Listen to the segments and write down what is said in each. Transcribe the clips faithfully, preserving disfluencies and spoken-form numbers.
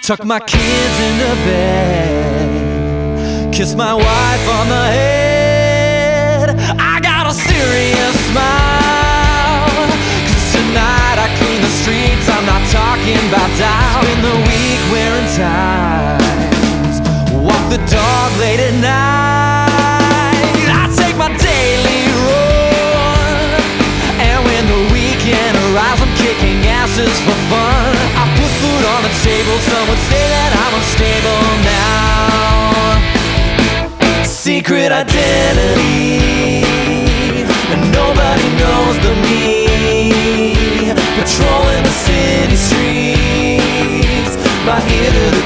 Tuck my kids into bed, kiss my wife on the head. I got a serious smile, 'cause tonight I clean the streets. I'm not talking about dial. Spend the week wearing ties, walk the dog late at night. I take my daily run, and when the weekend arrives I'm kicking asses for fun. I put food on the table, some would say that I'm unstable now. Secret identity, and nobody knows but me. Patrolling the city streets, my ear to the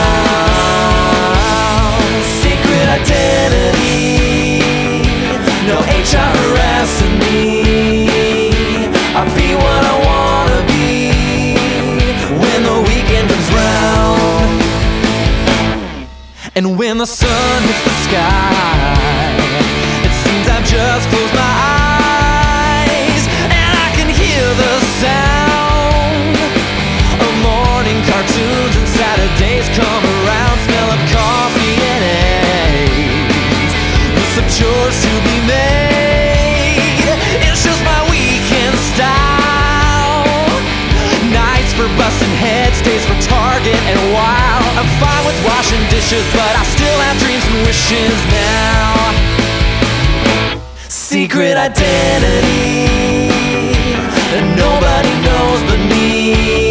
ground. Secret identity, no H R harassing me. I'll be what I wanna be when the weekend comes round. And when the sun hits the sky, it seems I've just closed my eyes, and I can hear the sound of morning cartoons, and Saturdays come around. Smell of coffee and eggs, with some chores to be made. It's just my weekend style. Nights for busting heads, days for Target and Wow. I'm fine with washing dishes, but I still have dreams and wishes now. Secret identity, and nobody knows but me.